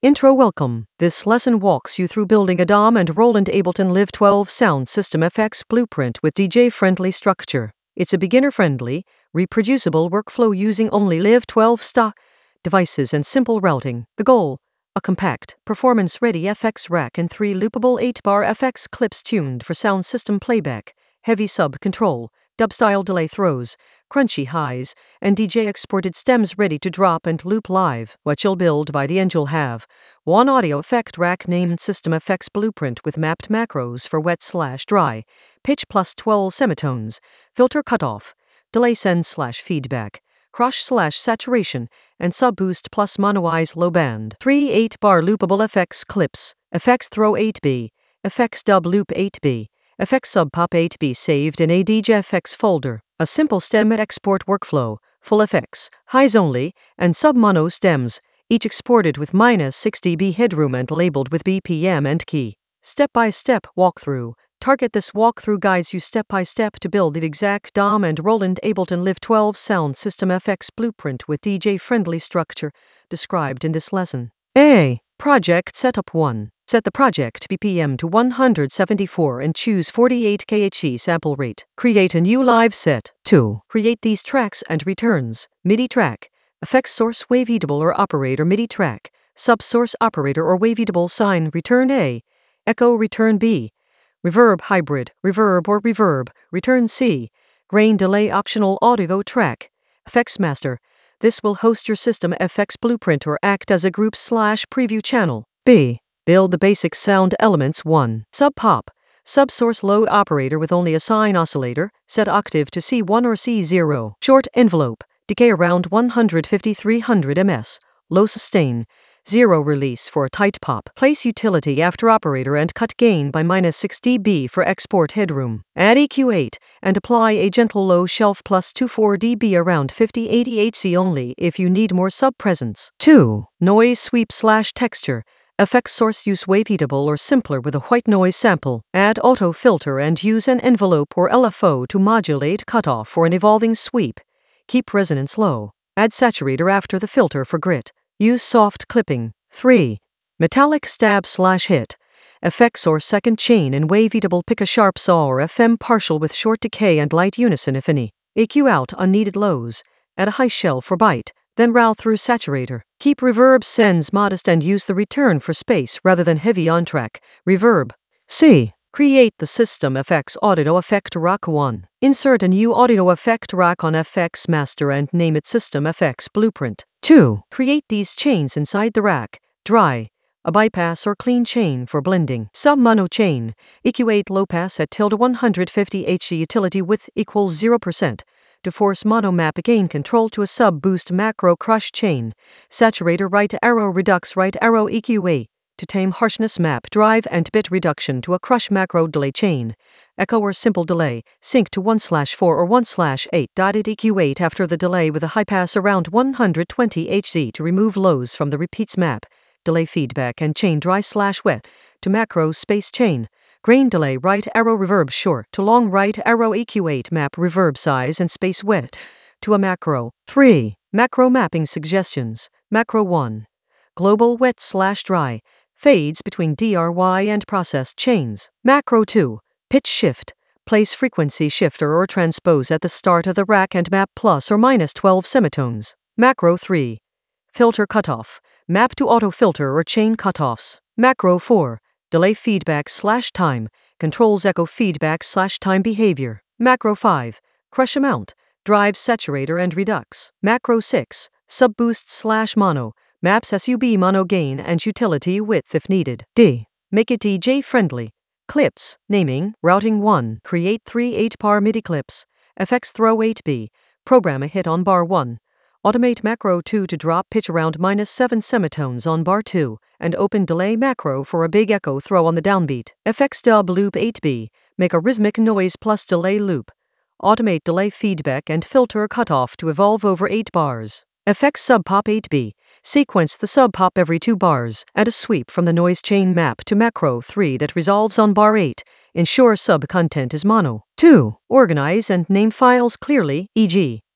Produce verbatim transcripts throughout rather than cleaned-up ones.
Intro. Welcome. This lesson walks you through building a D A W and Roland Ableton Live twelve sound system effects blueprint with D J-friendly structure. It's a beginner-friendly, reproducible workflow using only Live twelve stock devices and simple routing. The goal: a compact, performance-ready F X rack and three loopable eight bar F X clips tuned for sound system playback, heavy sub control, dub-style delay throws, crunchy highs, and D J-exported stems ready to drop and loop live. What you'll build by the end you'll have: one audio effect rack named System Effects Blueprint with mapped macros for wet slash dry, pitch plus twelve semitones, filter cutoff, delay send slash feedback, crush slash saturation, and sub boost plus monoize low band. three eight bar loopable F X clips, F X throw eight B, F X dub loop eight B, F X sub pop eight B saved in a D J F X folder. A simple stem export workflow, full F X, highs only, and sub mono stems, each exported with minus six D B headroom and labeled with B P M and key. Step-by-step walkthrough. Target This walkthrough guides you step by step to build the exact D A W and Roland Ableton Live twelve sound system F X blueprint with D J-friendly structure described in this lesson. A. Project Setup. one. Set the project B P M to one hundred seventy-four and choose forty-eight K H Z sample rate. Create a new live set. two. Create these tracks and returns: MIDI track, effects source waveedable or operator MIDI track, sub-source operator or waveedable sign return A, echo return B, reverb hybrid, reverb or reverb, return C, grain delay optional audio track, effects master. This will host your system F X blueprint or act as a group slash preview channel. B. Build the basic sound elements. one. Sub pop, sub-source load operator with only a sine oscillator, set octave to C one or C zero. Short envelope, decay around one fifty to three hundred millimeters, low sustain, zero release for a tight pop. Place utility after operator and cut gain by minus six D B for export headroom. Add E Q eight and apply a gentle low shelf plus twenty-four D B around fifty to eighty hertz only if you need more sub presence. two. Noise sweep slash texture. F X source use waveedable or simpler with a white noise sample. Add auto filter and use an envelope or L F O to modulate cutoff for an evolving sweep. Keep resonance low. Add saturator after the filter for grit. Use soft clipping. three. Metallic stab slash hit. F X or second chain in waveedable pick a sharp saw or F M partial with short decay and light unison if any. E Q out unneeded lows. Add a high shell for bite, then route through saturator. Keep reverb sends modest and use the return for space rather than heavy on track. Reverb. C. Create the System F X Audio Effect Rack. one. Insert a new audio effect rack on F X Master and name it System F X Blueprint. two. Create these chains inside the rack. Dry, a bypass or clean chain for blending. Sub mono chain, E Q eight low pass at tilde one fifty hertz utility width equals zero percent. To force mono map gain control to a sub boost macro crush chain. Saturator right arrow redux right arrow E Q eight. To tame harshness map drive and bit reduction to a crush macro delay chain. Echo or simple delay, sync to one slash four or one slash eight. Dotted E Q eight after the delay with a high pass around one twenty hertz to remove lows from the repeats map. Delay feedback and chain dry slash wet. To macro space chain. Grain delay right arrow reverb short to long right arrow E Q eight map reverb size and space wet. To a macro. three. Macro mapping suggestions. Macro one. Global wet slash dry. Fades between D R Y and processed chains. Macro two. Pitch shift. Place frequency shifter or transpose at the start of the rack and map plus or minus twelve semitones. Macro three. Filter cutoff. Map to auto filter or chain cutoffs. Macro four. Delay feedback slash time. Controls echo feedback slash time behavior. Macro five. Crush amount. Drives saturator and redux. Macro six. Sub boost slash mono. Maps sub mono gain and utility width if needed. D. Make it D J friendly. Clips. Naming. Routing one. Create three eight bar MIDI clips. F X throw eight B. Program a hit on bar one. Automate macro two to drop pitch around minus seven semitones on bar two, and open delay macro for a big echo throw on the downbeat. F X dub loop eight B. Make a rhythmic noise plus delay loop. Automate delay feedback and filter cutoff to evolve over eight bars. F X sub pop eight B. Sequence the sub pop every two bars. Add a sweep from the noise chain map to macro three that resolves on bar eight. Ensure sub content is mono. two. Organize and name files clearly, for example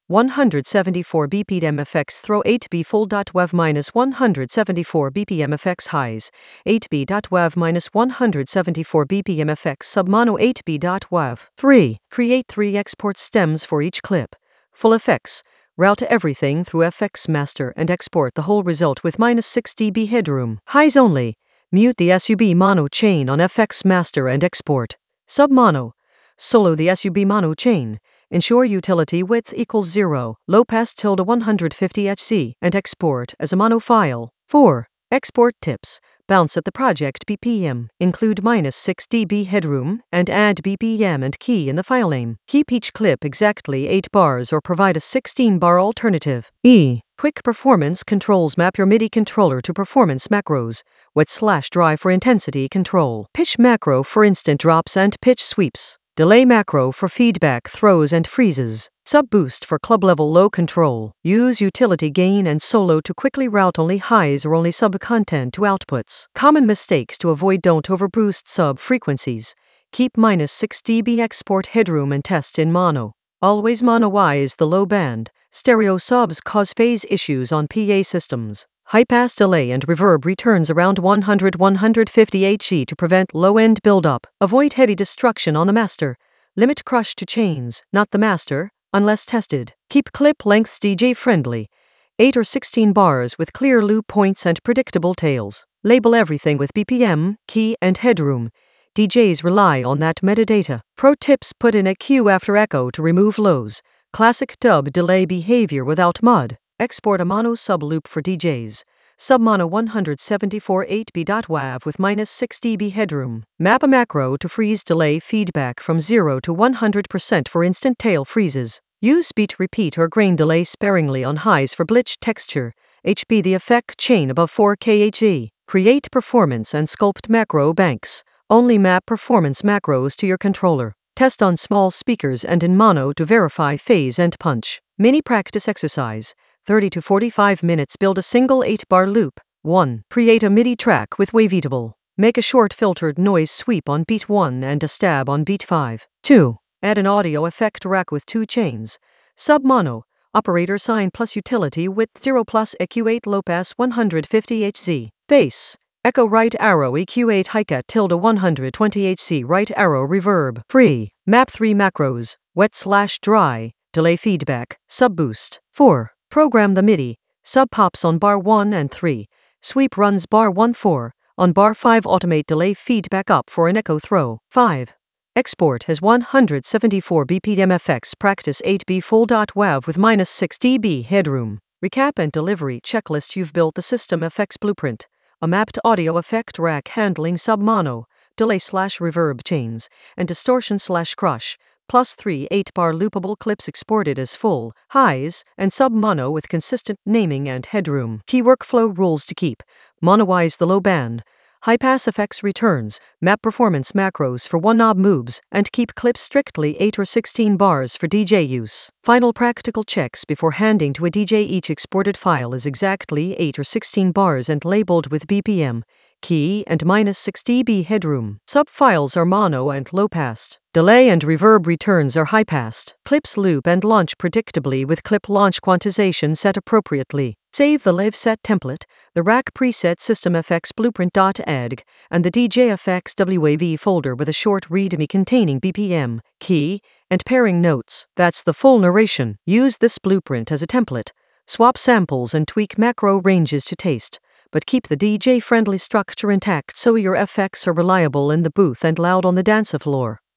one hundred seventy-four B P M F X throw eight B full.wav minus one hundred seventy-four B P M F X highs, eight B.wav minus one hundred seventy-four B P M F X sub mono eight B.wav. three. Create three export stems for each clip. Full effects. Route everything through F X Master and export the whole result with minus six D B headroom. Highs only. Mute the S U B mono chain on F X Master and export. Sub mono. Solo the S U B mono chain. Ensure utility width equals zero, low pass tilde one hundred fifty hertz, and export as a mono file. four. Export tips. Bounce at the project B P M. Include minus six D B headroom, and add B P M and key in the file name. Keep each clip exactly eight bars or provide a sixteen bar alternative. E. Quick performance controls. Map your MIDI controller to performance macros. Wet slash dry for intensity control. Pitch macro for instant drops and pitch sweeps. Delay macro for feedback throws and freezes. Sub boost for club level low control. Use utility gain and solo to quickly route only highs or only sub content to outputs. Common mistakes to avoid: don't overboost sub frequencies. Keep minus six D B export headroom and test in mono. Always mono. Y is the low band. Stereo subs cause phase issues on P A systems. High pass delay and reverb returns around one hundred to one hundred fifty hertz to prevent low-end buildup. Avoid heavy destruction on the master. Limit crush to chains, not the master, unless tested. Keep clip lengths D J friendly. eight or sixteen bars with clear loop points and predictable tails. Label everything with B P M, key, and headroom. D Js rely on that metadata. Pro tips: put in a Q after echo to remove lows. Classic dub delay behavior without mud. Export a mono sub loop for D Js. Sub mono one hundred seventy-four eight B.wav with minus six D B headroom. Map a macro to freeze delay feedback from zero to one hundred percent for instant tail freezes. Use beat repeat or grain delay sparingly on highs for glitch texture. H B the effect chain above four kilohertz. Create performance and sculpt macro banks. Only map performance macros to your controller. Test on small speakers and in mono to verify phase and punch. Mini practice exercise. thirty to forty-five minutes. Build a single eight bar loop. one. Create a MIDI track with Waveatable. Make a short filtered noise sweep on beat one and a stab on beat five. two. Add an audio effect rack with two chains. Sub mono. Operator sign plus utility width zero plus E Q eight low pass one hundred fifty hertz. Bass. Echo right arrow E Q eight high cut tilde one hundred twenty hertz right arrow reverb. Free. Map three macros. Wet slash dry. Delay feedback. Sub boost. four. Program the MIDI. Sub pops on bar one and three. Sweep runs bar one four. On bar five automate delay feedback up for an echo throw. five. Export has one hundred seventy-four B P M F X practice eight B full.wav with minus six D B headroom. Recap and delivery checklist. You've built the System F X blueprint. A mapped audio effect rack handling sub mono, delay slash reverb chains, and distortion slash crush. Plus three eight bar loopable clips exported as full, highs, and sub mono with consistent naming and headroom. Key workflow rules to keep. Monoize the low band. High pass effects returns. Map performance macros for one knob moves, and keep clips strictly eight or sixteen bars for D J use. Final practical checks before handing to a D J. Each exported file is exactly eight or sixteen bars and labeled with B P M, key, and minus six D B headroom. Sub-files are mono and low-passed. Delay and reverb returns are high-passed. Clips loop and launch predictably with clip launch quantization set appropriately. Save the live set template, the rack preset System F X blueprint.edg, and the D J F X WAV folder with a short readme containing B P M, key, and pairing notes. That's the full narration. Use this blueprint as a template. Swap samples and tweak macro ranges to taste, but keep the D J-friendly structure intact so your effects are reliable in the booth and loud on the dance floor.